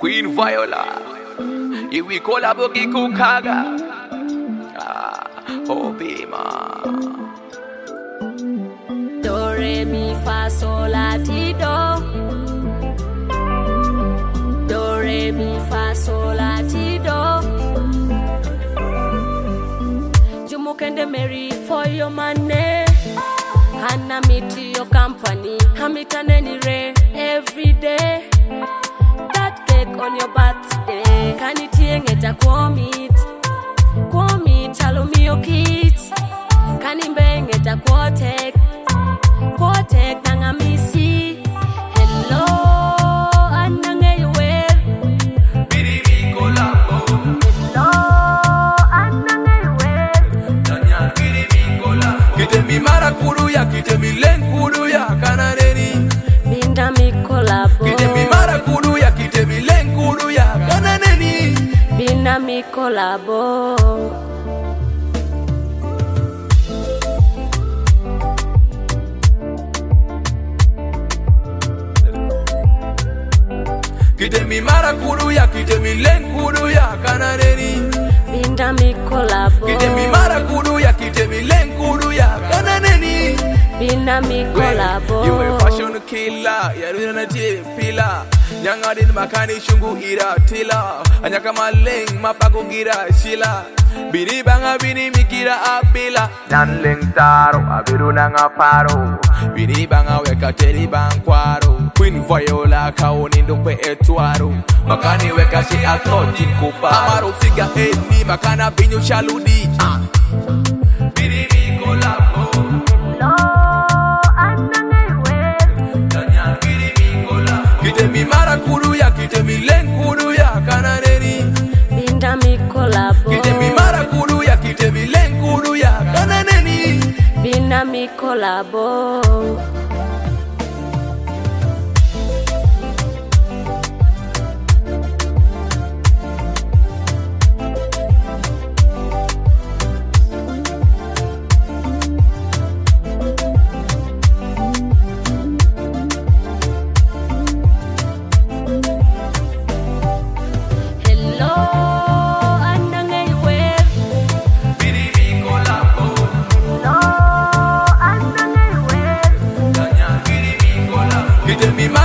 Queen Viola, if we collabo Kukaga, oh Bima. Do re mi fa sol la ti do. Do re mi fa sol la ti do. Jumu kende Mary for your money. Hana me to your company. Hamitaneni re every day. That cake on your birthday. Kaniti ngeta kwomit. Kwomit chalo mi your kids. Kanimbe ngeta kwotek. Kwotek nanga misi. Hello, anange yuwer. Biri mi kolabo. Hello, anange yuwer. Danyan biri mi kolabo. Kite mi marakuru ya, kite mi lenkuru ya, kanareni. Binda mi kolabo. Kite mi marakuru ya, kite mi lenkuru ya, kanareni. Binda mi kolabo. Kite mi marakuru ya, kite mi lenkuru ya, kanareni. Binda mi kolabo. Kite mi marakuru ya, kite mi lenkuru ya, kanareni. Binda mi kolabo. You a fashion killer, you're a pillar. Young Adin Makani Shungu Ira Tila, Anyaka Maleng Mapago Gira Shila. Bini Banga Bini Mikira Abila. Nan Ling Taro, Abiru Nanga Paro. Bini Banga Weka Teli Banquaro. Queen Viola Kaonindo Pe Etuaro. Makani Weka Shi Atoti Kupa. Amaro Figa Eni Makana Binu Shaludi. Bini Kolabo. Kite mi marakuru ya, kite mi lenkuru ya, kanareni. Binda mi kolabo. Kite mi marakuru ya, kite mi lenkuru ya, kanareni. Binda mi kolabo. Kite mi